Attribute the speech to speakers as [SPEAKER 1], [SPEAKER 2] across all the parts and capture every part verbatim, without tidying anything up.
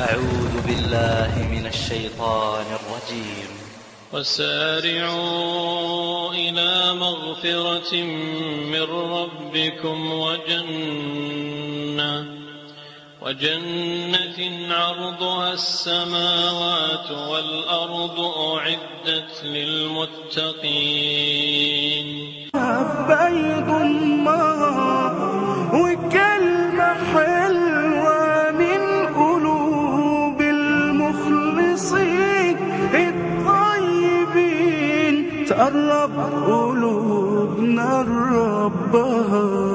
[SPEAKER 1] أعوذ بالله من الشيطان الرجيم.
[SPEAKER 2] وسارعوا إلى مغفرة من ربكم وجنة وجنة عرضها السماوات والأرض أعدت للمتقين.
[SPEAKER 3] بيض الله وكلمة حلوة من قلوب المخلصين الطيبين تقرب قلوبنا لربها.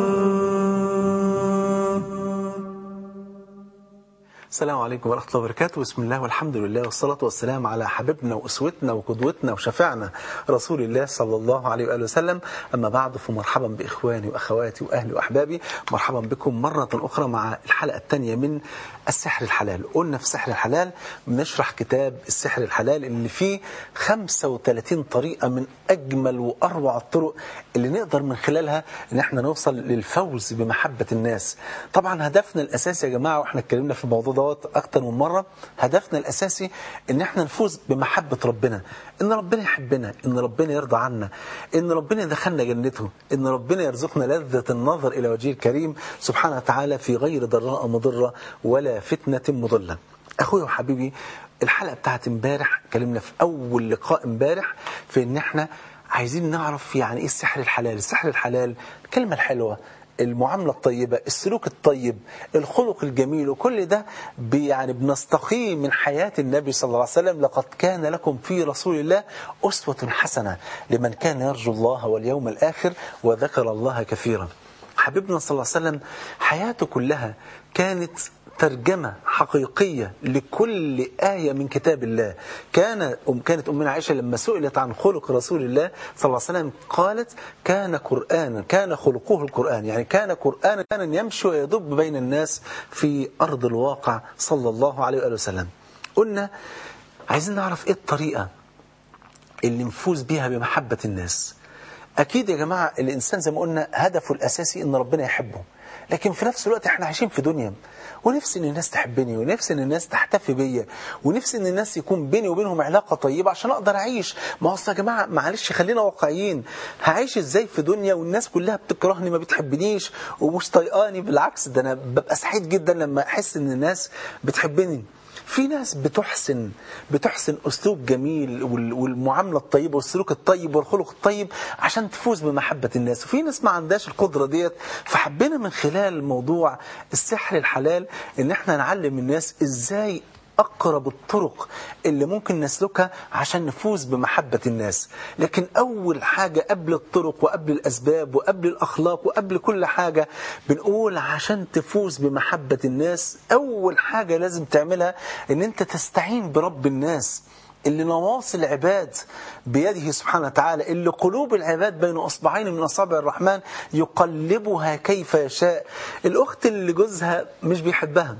[SPEAKER 4] السلام عليكم ورحمة الله وبركاته. بسم الله والحمد لله والصلاة والسلام على حبيبنا وأسوتنا وقدوتنا وشفيعنا رسول الله صلى الله عليه وآله وسلم. أما بعد، فمرحبا بإخواني وأخواتي وأهلي وأحبابي، مرحبا بكم مرة أخرى مع الحلقة الثانية من السحر الحلال. قلنا في السحر الحلال بنشرح كتاب السحر الحلال اللي فيه خمسة وثلاثين طريقة من أجمل وأروع الطرق اللي نقدر من خلالها إن احنا نوصل للفوز بمحبة الناس. طبعا هدفنا الأساسي يا جماعة، وإحنا اتكلمنا في الموضوع دوت أكتر من مرة، هدفنا الأساسي إن احنا نفوز بمحبة ربنا، إن ربنا يحبنا، إن ربنا يرضى عنا، إن ربنا يدخلنا جنته، إن ربنا يرزقنا لذة النظر إلى وجهه الكريم سبحانه وتعالى في غير ضراء مضرة ولا فتنة مضلة. أخوي وحبيبي، الحلقة بتاعت امبارح كلمنا في أول لقاء امبارح في إن احنا عايزين نعرف يعني إيه السحر الحلال. السحر الحلال الكلمة الحلوة، المعاملة الطيبة، السلوك الطيب، الخلق الجميل، وكل ده يعني بنستقيه من حياة النبي صلى الله عليه وسلم. لقد كان لكم في رسول الله أسوة حسنة لمن كان يرجو الله واليوم الآخر وذكر الله كثيرا. حبيبنا صلى الله عليه وسلم حياته كلها كانت ترجمة حقيقية لكل آية من كتاب الله. كان كانت أمنا عائشة لما سئلت عن خلق رسول الله صلى الله عليه وسلم قالت: كان قرآنا، كان خلقه القرآن، يعني كان قرآنا، كان يمشي ويدب بين الناس في أرض الواقع صلى الله عليه وآله وسلم. قلنا عايزين نعرف إيه الطريقة اللي نفوز بيها بمحبة الناس. أكيد يا جماعة الإنسان زي ما قلنا هدفه الأساسي إن ربنا يحبه، لكن في نفس الوقت احنا عايشين في دنيا، ونفسي ان الناس تحبني، ونفسي ان الناس تحتفي بيا، ونفسي ان الناس يكون بيني وبينهم علاقة طيبة عشان اقدر اعيش. ما اصل يا جماعة معلش خلينا واقعيين، هعيش ازاي في دنيا والناس كلها بتكرهني، ما بتحبنيش ومش طايقاني؟ بالعكس، ده انا ببقى سعيد جدا لما احس ان الناس بتحبني. في ناس بتحسن بتحسن أسلوب جميل والمعاملة الطيبة والسلوك الطيب والخلق الطيب عشان تفوز بمحبة الناس، وفي ناس ما عندهاش القدرة ديت. فحبينا من خلال موضوع السحر الحلال إن احنا نعلم الناس إزاي أقرب الطرق اللي ممكن نسلكها عشان نفوز بمحبة الناس. لكن أول حاجة قبل الطرق وقبل الأسباب وقبل الأخلاق وقبل كل حاجة بنقول عشان تفوز بمحبة الناس أول حاجة لازم تعملها إن أنت تستعين برب الناس اللي نواصي العباد بيده سبحانه وتعالى، اللي قلوب العباد بين أصبعين من أصابع الرحمن يقلبها كيف يشاء. الأخت اللي جوزها مش بيحبها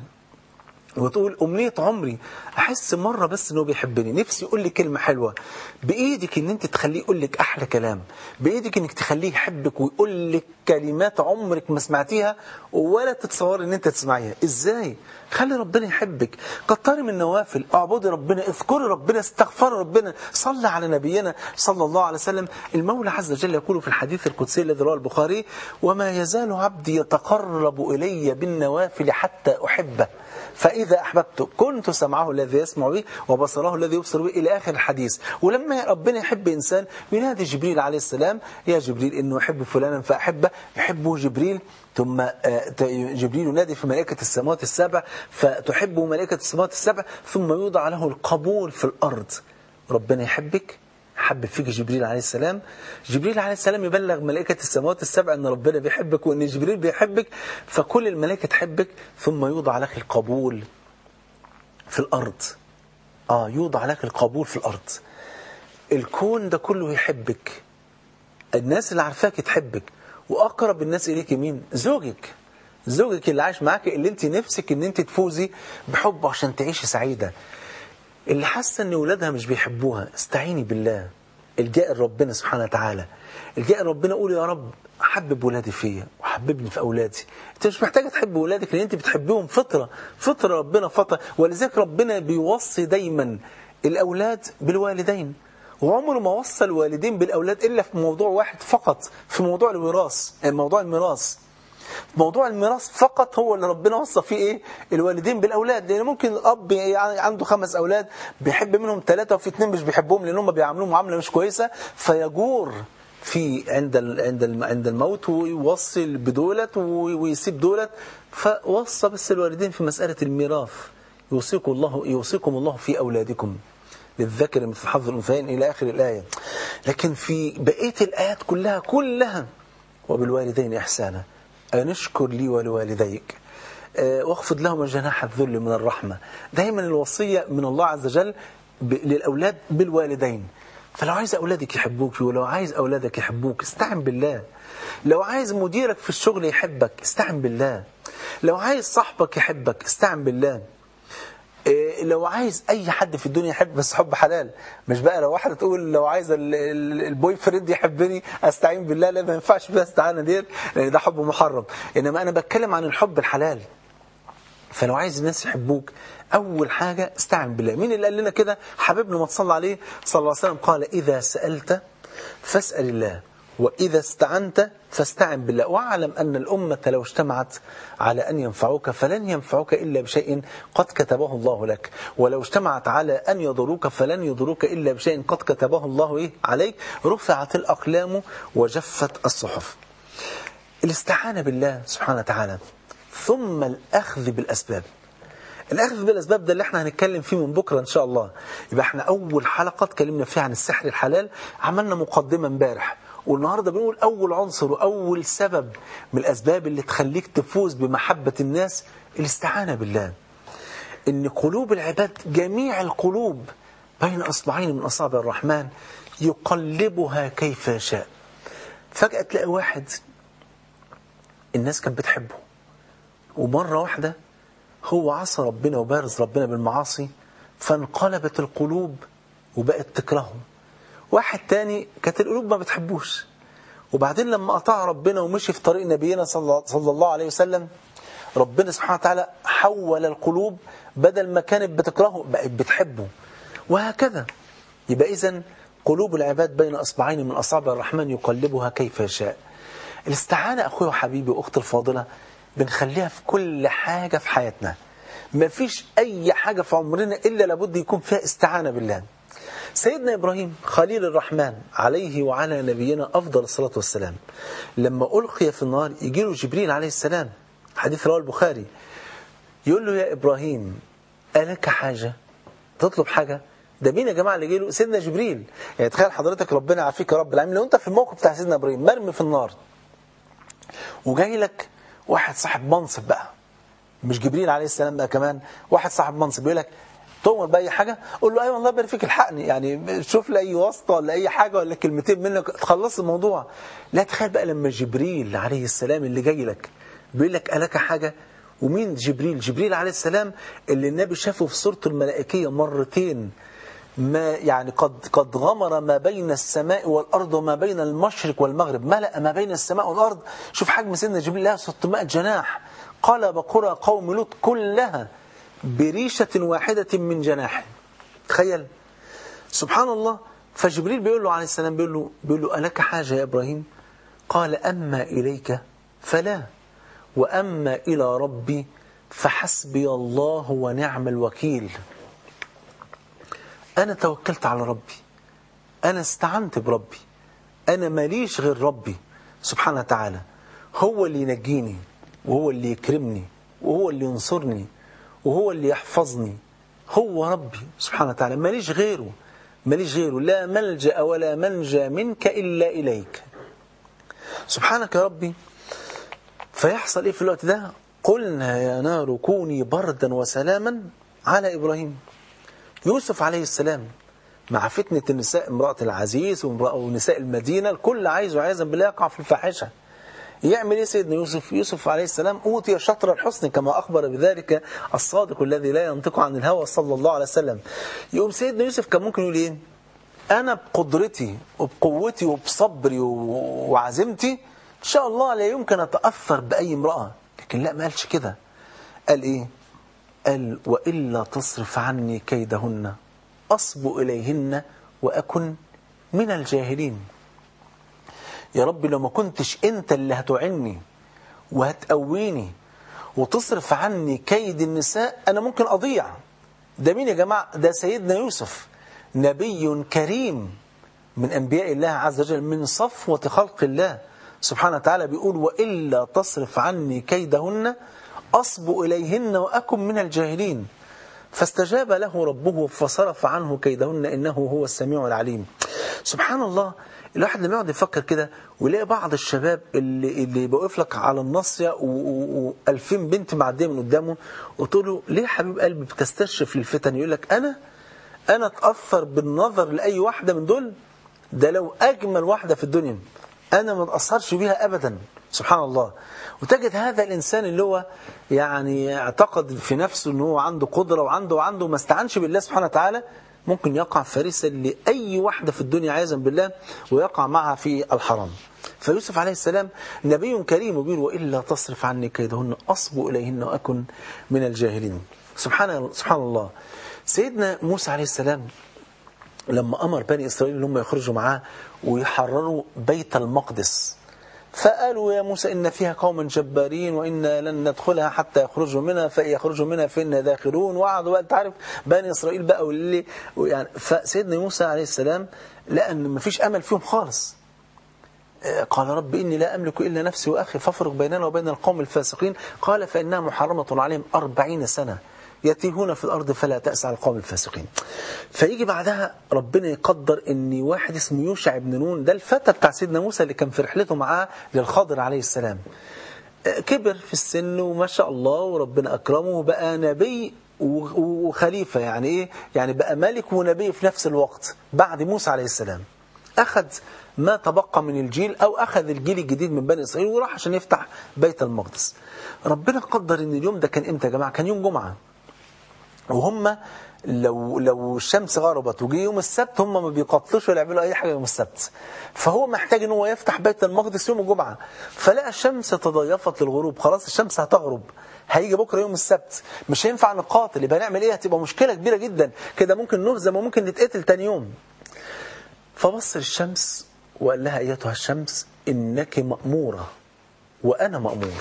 [SPEAKER 4] وتقول أمنية عمري أحس مرة بس أنه بيحبني، نفسي يقول لي كلمة حلوة، بإيدك أن أنت تخليه يقول لك أحلى كلام، بإيدك أنك تخليه يحبك ويقول لك كلمات عمرك ما سمعتيها ولا تتصور أن أنت تسمعيها. إزاي؟ خلي ربنا يحبك، كتري من النوافل، اعبدي ربنا، اذكري ربنا، استغفري ربنا، صلي على نبينا صلى الله عليه وسلم. المولى عز وجل يقول في الحديث القدسي الذي رواه البخاري: وما يزال عبدي يتقرب إلي بالنوافل حتى أحبه، فإذا أحببته كنت سمعه الذي يسمع به وبصره الذي يبصر به، إلى آخر الحديث. ولما ربنا يحب إنسان ينادي جبريل عليه السلام: يا جبريل إنه يحب فلانا فأحبه، يحبه جبريل، ثم جبريل ينادي في ملائكة السماوات السبع فتحبه ملائكة السماوات السبع، ثم يوضع له القبول في الأرض. ربنا يحبك، حب فيك جبريل عليه السلام، جبريل عليه السلام يبلغ ملائكة السماوات السبع أن ربنا بيحبك وأن جبريل بيحبك، فكل الملائكة تحبك، ثم يوضع لك القبول في الأرض. آه يوضع لك القبول في الأرض. الكون ده كله يحبك، الناس اللي عارفاك تحبك، وأقرب الناس إليك مين؟ زوجك، زوجك اللي عايش معاك، اللي انت نفسك ان انت تفوزي بحبه عشان تعيشي سعيدة. اللي حاسه ان ولادها مش بيحبوها، استعيني بالله، الجاء ربنا سبحانه وتعالى، الجاء ربنا، قول يا رب حبب ولادي فيا وحببني في أولادي. أنت مش محتاجة تحب ولادك لأن أنت بتحبهم فطرة فطرة ربنا فطرة. ولذلك ربنا بيوصي دايما الأولاد بالوالدين، وعمره ما وصى الوالدين بالأولاد إلا في موضوع واحد فقط، في موضوع الوراث، موضوع الميراث. موضوع الميراث فقط هو اللي ربنا وصى فيه إيه؟ الوالدين بالأولاد. لأن ممكن الأب يعني عنده خمس أولاد بيحب منهم ثلاثة وفي اثنين مش بيحبهم لأنهم بيعاملوهم معاملة مش كويسة، فيجور في عند عند عند الموت ويوصل بدولت ويسيب دولت. فوصى بس الوالدين في مسألة الميراث، يوصيكم الله يوصيكم الله في أولادكم للذكر مثل حظ الأنثيين إلى آخر الآية. لكن في بقية الآيات كلها كلها وبالوالدين إحسانا أن اشكر لي ولوالديك واخفض لهم جناح الذل من الرحمة. دايما الوصية من الله عز وجل للأولاد بالوالدين. فلو عايز أولادك يحبوك ولو عايز أولادك يحبوك استعن بالله. لو عايز مديرك في الشغل يحبك استعن بالله. لو عايز صاحبك يحبك استعن بالله. لو عايز أي حد في الدنيا يحب، بس حب حلال. مش بقى لو واحدة تقول لو عايز البوي فريند يحبني أستعين بالله، لا ما ينفعش بها استعانة دير لأن ده حب محرم. إنما أنا بتكلم عن الحب الحلال. فلو عايز الناس يحبوك أول حاجة استعن بالله. مين اللي قال لنا كده؟ حبيبنا ما تصلى عليه صلى الله عليه وسلم قال إذا سألت فاسأل الله وإذا استعنت فاستعن بالله واعلم أن الأمة لو اجتمعت على أن ينفعوك فلن ينفعوك إلا بشيء قد كتبه الله لك، ولو اجتمعت على أن يضروك فلن يضروك إلا بشيء قد كتبه الله إيه عليك. رفعت الأقلام وجفت الصحف. الاستعانة بالله سبحانه وتعالى، ثم الأخذ بالأسباب. الأخذ بالأسباب ده اللي احنا هنتكلم فيه من بكرة إن شاء الله. يبقى احنا أول حلقة اتكلمنا فيها عن السحر الحلال، عملنا مقدمة امبارح، والنهاردة بنقول أول عنصر وأول سبب من الأسباب اللي تخليك تفوز بمحبة الناس الاستعانة بالله. إن قلوب العباد جميع القلوب بين أصبعين من أصابع الرحمن يقلبها كيف يشاء. فجأة تلاقي واحد الناس كانت بتحبه ومرة واحدة هو عصى ربنا وبارز ربنا بالمعاصي فانقلبت القلوب وبقت تكرهه. واحد تاني كانت القلوب ما بتحبوش، وبعدين لما قطع ربنا ومشي في طريق نبينا صلى الله عليه وسلم ربنا سبحانه وتعالى حول القلوب، بدل ما كانت بتكرهه بقت بتحبه، وهكذا. يبقى إذن قلوب العباد بين أصبعين من أصابع الرحمن يقلبها كيف يشاء. الاستعانة أخوي وحبيبي وأختي الفاضلة بنخليها في كل حاجة في حياتنا. ما فيش أي حاجة في عمرنا إلا لابد يكون فيها استعانة بالله. سيدنا إبراهيم خليل الرحمن عليه وعلى نبينا أفضل الصلاة والسلام لما ألقي في النار يجي له جبريل عليه السلام، حديث رواه البخاري، يقول له يا إبراهيم ألك حاجة؟ تطلب حاجة؟ ده مين يا جماعة اللي جي له؟ سيدنا جبريل. يعني تخيل حضرتك ربنا يعافيك يا رب العالمين لو أنت في الموقف بتاع سيدنا إبراهيم مرمي في النار وجاي لك واحد صاحب منصب بقى، مش جبريل عليه السلام بقى، كمان واحد صاحب منصب يقول لك تؤمر بأي حاجة؟ قول له أيوة الله يبارك فيك الحقني، يعني شوف لي أي واسطة ولا أي حاجة ولا كلمتين منك تخلص الموضوع. لا تخيل بقى لما جبريل عليه السلام اللي جاي لك بيقول لك ألك حاجة. ومين جبريل؟ جبريل عليه السلام اللي النبي شافه في صورته الملائكية مرتين، ما يعني قد قد غمر ما بين السماء والأرض وما بين المشرق والمغرب، ملأ ما بين السماء والأرض. شوف حجم سيدنا جبريل، لها ستمائة جناح، قلب قرى قوم لوط كلها بريشة واحدة من جناح. تخيل سبحان الله. فجبريل بيقول له عليه السلام بيقول له, بيقول له ألك حاجة يا إبراهيم؟ قال أما إليك فلا، وأما إلى ربي فحسبي الله ونعم الوكيل. أنا توكلت على ربي، أنا استعنت بربي، أنا ماليش غير ربي سبحانه وتعالى، هو اللي ينجيني وهو اللي يكرمني وهو اللي ينصرني وهو اللي يحفظني، هو ربي سبحانه وتعالى، ماليش غيره ماليش غيره لا ملجأ ولا منجى منك إلا إليك سبحانك يا ربي. فيحصل إيه في الوقت ده؟ قلنا يا نار كوني بردا وسلاما على إبراهيم. يوسف عليه السلام مع فتنة النساء، امرأة العزيز ونساء المدينة، الكل عايز وعايزا بالله يقع في الفاحشة. يعمل ايه سيدنا يوسف؟ يوسف عليه السلام أوتي شطر الحسن كما أخبر بذلك الصادق الذي لا ينطق عن الهوى صلى الله عليه وسلم. يقوم سيدنا يوسف كان ممكن يقول ايه؟ أنا بقدرتي وبقوتي وبصبري وعزمتي إن شاء الله لا يمكن أتأثر بأي امرأة. لكن لا، ما قالش كده. قال إيه؟ قال وإلا تصرف عني كيدهن أصب إليهن وأكن من الجاهلين. يا رب لو ما كنتش أنت اللي هتعني وهتقويني وتصرف عني كيد النساء أنا ممكن أضيع. ده مين يا جماعة؟ ده سيدنا يوسف، نبي كريم من أنبياء الله عز وجل، من صفوة خلق الله سبحانه وتعالى. بيقول وإلا تصرف عني كيدهن أصب إليهن وأكن من الجاهلين. فاستجاب له ربه فصرف عنه كيدهن إنه هو السميع العليم. سبحان الله. الواحد لما يقعد يفكر كده ويلاقي بعض الشباب اللي اللي بيوقف لك على الناصية وألفين بنت معدية من قدامه وتقول له ليه يا حبيب قلبي بتستشرف للفتن؟ يقول لك أنا أنا أتأثر بالنظر لأي واحدة من دول، ده لو أجمل واحدة في الدنيا أنا ما أتأثرش بيها أبدا. سبحان الله. وتجد هذا الإنسان اللي هو يعني اعتقد في نفسه أنه هو عنده قدرة وعنده وعنده ما استعنش بالله سبحانه وتعالى، ممكن يقع فريسة لأي واحدة في الدنيا عياذا بالله ويقع معها في الحرام. فيوسف عليه السلام نبي كريم وبيقول وإلا تصرف عني كيدهن أصب إليهن وأكن من الجاهلين. سبحان سبحان الله. سيدنا موسى عليه السلام لما أمر بني إسرائيل هم يخرجوا معاه ويحرروا بيت المقدس، فقالوا يا موسى إن فيها قوما جبارين وإنا لن ندخلها حتى يخرجوا منها فإن يخرجوا منها فإنا داخلون. وقعدوا بقى تعرف بني إسرائيل بقى واللي يعني. فسيدنا موسى عليه السلام لقى أن ما فيش أمل فيهم خالص. قال رب إني لا أملك إلا نفسي وأخي فافرق بيننا وبين القوم الفاسقين. قال فإنها محرمة عليهم أربعين سنة يتيهون في الأرض فلا تأس على القوم الفاسقين. فيجي بعدها ربنا يقدر ان واحد اسمه يوشع بن نون، ده الفتى بتاع سيدنا موسى اللي كان في رحلته معاه للخضر عليه السلام، كبر في السن وما شاء الله وربنا أكرمه وبقى نبي وخليفة. يعني إيه؟ يعني بقى ملك ونبي في نفس الوقت بعد موسى عليه السلام. أخذ ما تبقى من الجيل أو أخذ الجيل الجديد من بني إسرائيل وراح عشان يفتح بيت المقدس. ربنا قدر ان اليوم ده كان امتى يا جماعة؟ كان يوم جمعة، وهم لو لو الشمس غربت وجي يوم السبت هم ما بيقطلوش ولا يعملوا اي حاجه يوم السبت. فهو محتاج ان هو يفتح بيت المقدس يوم الجمعه، فلقى الشمس تضيفت للغروب، خلاص الشمس هتغرب، هيجي بكره يوم السبت مش هينفع نقاتل، يبقى نعمل ايه؟ هتبقى مشكله كبيره جدا كده، ممكن نهزم وممكن نتقتل تاني يوم. فبص الشمس وقال لها ايتها الشمس انك مأموره وانا مأمور،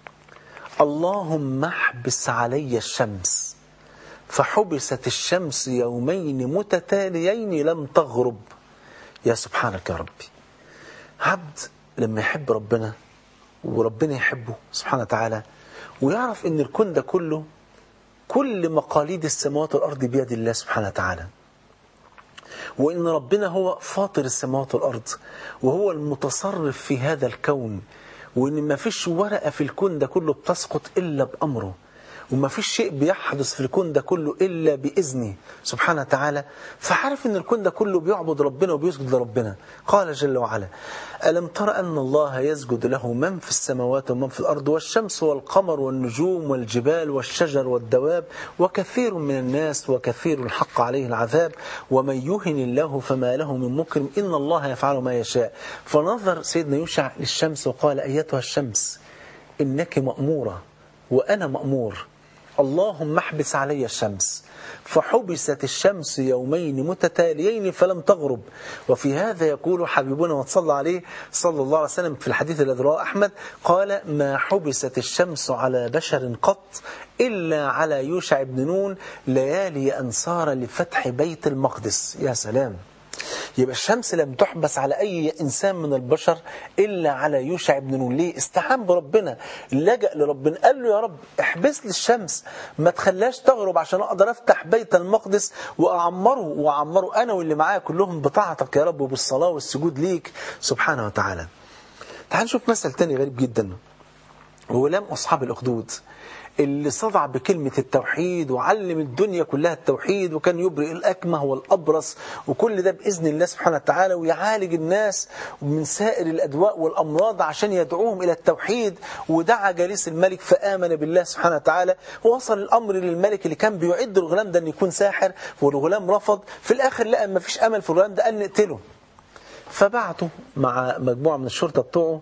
[SPEAKER 4] اللهم احبس علي الشمس. فحبست الشمس يومين متتاليين لم تغرب. يا سبحانك يا ربي. عبد لما يحب ربنا وربنا يحبه سبحانه وتعالى ويعرف ان الكون ده كله، كل مقاليد السماوات والأرض بيد الله سبحانه وتعالى، وإن ربنا هو فاطر السماوات والأرض وهو المتصرف في هذا الكون، وإن ما فيش ورقة في الكون ده كله بتسقط إلا بأمره، وما فيش شيء بيحدث في الكون ده كله إلا بإذنه سبحانه وتعالى. فعارف إن الكون ده كله بيعبد ربنا وبيسجد لربنا. قال جل وعلا ألم تر أن الله يسجد له من في السماوات ومن في الأرض والشمس والقمر والنجوم والجبال والشجر والدواب وكثير من الناس وكثير حق عليه العذاب ومن يهن الله فما له من مكرم إن الله يفعل ما يشاء. فنظر سيدنا يوشع للشمس وقال أيتها الشمس إنك مأمورة وأنا مأمور، اللهم احبس علي الشمس. فحبست الشمس يومين متتاليين فلم تغرب. وفي هذا يقول حبيبنا وتصلى عليه صلى الله عليه وسلم في الحديث الذي رواه أحمد قال ما حبست الشمس على بشر قط إلا على يوشع بن نون ليالي أنصار لفتح بيت المقدس. يا سلام. يبقى الشمس لم تحبس على أي إنسان من البشر إلا على يوشع بن نون. ليه؟ استعان بربنا، لجأ لربنا، قال له يا رب احبس لي الشمس ما تخلاش تغرب عشان أقدر أفتح بيت المقدس وأعمره وأعمره أنا واللي معايا كلهم بطاعتك يا رب وبالصلاة والسجود ليك سبحانه وتعالى. تعال نشوف مثل تاني غريب جدا، غلام أصحاب الأخدود اللي صدع بكلمة التوحيد وعلم الدنيا كلها التوحيد، وكان يبرئ الأكمه والأبرص وكل ده بإذن الله سبحانه وتعالى، ويعالج الناس من سائر الأدواء والأمراض عشان يدعوهم إلى التوحيد. ودعا جليس الملك فآمن بالله سبحانه وتعالى، ووصل الأمر للملك اللي كان بيعد الغلام ده أن يكون ساحر، والغلام رفض. في الآخر لقى ما فيش أمل في الغلام ده، قال نقتله. فبعته مع مجموعة من الشرطة بتوعه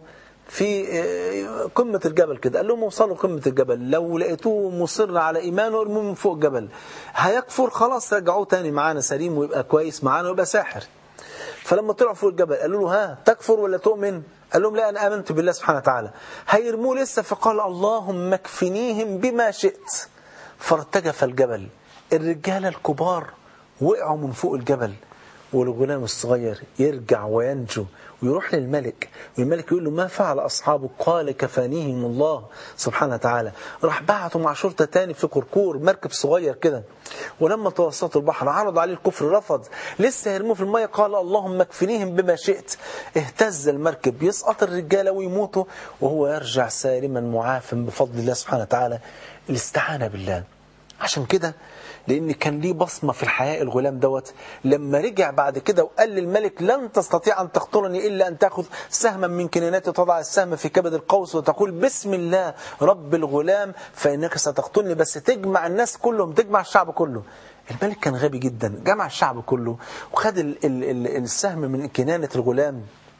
[SPEAKER 4] في قمة الجبل كده، قال لهم وصلوا قمة الجبل، لو لقيتوه مصر على إيمانه ارموه من فوق الجبل، هيكفر خلاص رجعوه تاني معانا سليم ويبقى كويس معانا ويبقى ساحر. فلما طلعوا فوق الجبل قالوا له ها تكفر ولا تؤمن؟ قال لهم لا أنا آمنت بالله سبحانه وتعالى. هيرموه لسه فقال اللهم اكفنيهم بما شئت، فارتجف الجبل. الرجالة الكبار وقعوا من فوق الجبل، والغلام الصغير يرجع وينجو ويروح للملك، والملك يقول له ما فعل أصحابه؟ قال كفانيهم الله سبحانه وتعالى. راح بعته مع شرطة تاني في كركور مركب صغير كده، ولما توسطوا البحر عرض عليه الكفر رفض، لسه يرموه في المية قال اللهم اكفنيهم بما شئت. اهتز المركب، يسقط الرجالة ويموتوا وهو يرجع سالما معافا بفضل الله سبحانه وتعالى. الاستعانة بالله. عشان كده لأن كان ليه بصمة في الحياة الغلام دوت، لما رجع بعد كده وقال للملك لن تستطيع أن تقتلني إلا أن تأخذ سهما من كناناتي، تضع السهم في كبد القوس وتقول بسم الله رب الغلام فإنك ستقتلني، بس تجمع الناس كلهم، تجمع الشعب كله. الملك كان غبي جدا، جمع الشعب كله وخد ال ال ال السهم من كنانة الغلام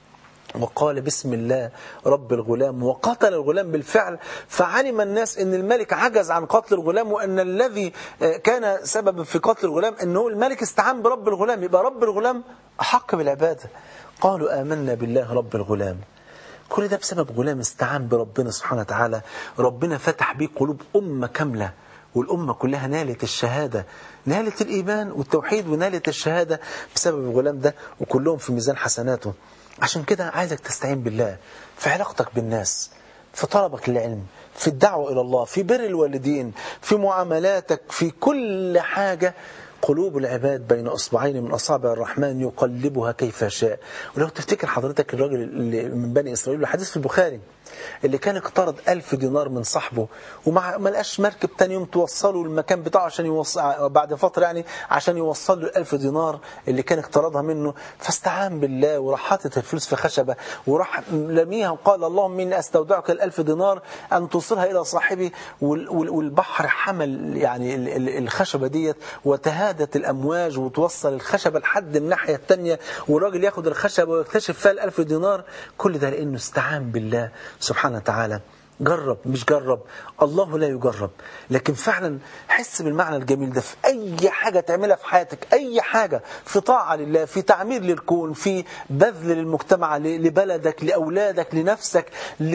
[SPEAKER 4] وقال بسم الله رب الغلام، وقتل الغلام بالفعل. فعلم الناس ان الملك عجز عن قتل الغلام، وان الذي كان سببا في قتل الغلام انه الملك استعان برب الغلام، يبقى رب الغلام احق بالعباده. قالوا آمنا بالله رب الغلام. كل ده بسبب غلام استعان بربنا سبحانه وتعالى. ربنا فتح بيه قلوب أمة كاملة، والأمة كلها نالت الشهادة، نالت الإيمان والتوحيد ونالت الشهادة بسبب الغلام ده، وكلهم في ميزان حسناته. عشان كده عايزك تستعين بالله في علاقتك بالناس، في طلبك للعلم، في الدعوة إلى الله، في بر الوالدين، في معاملاتك، في كل حاجة. قلوب العباد بين أصبعين من أصابع الرحمن يقلبها كيف شاء. ولو تفتكر حضرتك الراجل اللي من بني إسرائيل، الحديث في البخاري، اللي كان اقترض ألف دينار من صاحبه وما لقاش مركب تاني يوم توصله المكان بتاعه عشان يوصل بعد فترة يعني عشان يوصل له الألف دينار اللي كان اقترضها منه، فاستعان بالله وراح حاطط الفلوس في خشبة وراح لميها وقال اللهم إني أستودعك الألف دينار أن توصلها إلى صاحبي. والبحر حمل يعني الخشبة ديت وتهادت الأمواج وتوصل الخشبة لحد الناحية التانية، والراجل ياخد الخشبة ويكتشف فيها الألف دينار. كل ده لأنه استعان بالله سبحانه وتعالى. جرب، مش جرب، الله لا يجرب، لكن فعلا حس بالمعنى الجميل ده في أي حاجة تعملها في حياتك، أي حاجة في طاعة لله، في تعمير للكون، في بذل للمجتمع، لبلدك، لأولادك، لنفسك،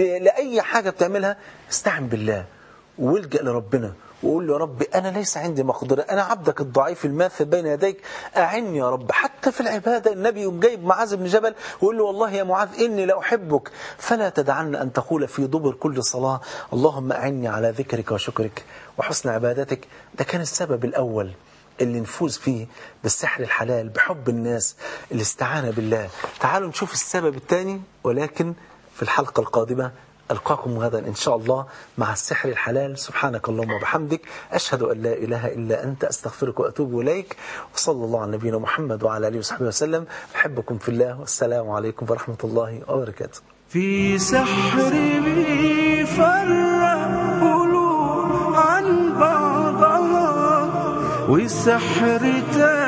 [SPEAKER 4] لأي حاجة بتعملها، استعن بالله والجأ لربنا وقول له يا رب أنا ليس عندي مقدرة، أنا عبدك الضعيف الماثل بين يديك، أعني يا رب. حتى في العبادة النبي يوم جايب معاذ بن جبل ويقول له والله يا معاذ إني لأحبك فلا تدعن أن تقول في دبر كل صلاة اللهم أعني على ذكرك وشكرك وحسن عبادتك. ده كان السبب الأول اللي نفوز فيه بالسحر الحلال، بحب الناس، الاستعانة بالله. تعالوا نشوف السبب الثاني، ولكن في الحلقة القادمة. ألقاكم غدا إن شاء الله مع السحر الحلال. سبحانك اللهم وبحمدك، أشهد أن لا إله إلا أنت، أستغفرك وأتوب إليك، وصلى الله على نبينا محمد وعلى آله وصحبه وسلم. أحبكم في الله، والسلام عليكم ورحمة الله وبركاته.
[SPEAKER 3] في سحر بيفرق قلوب عن بعضها، والسحر تاني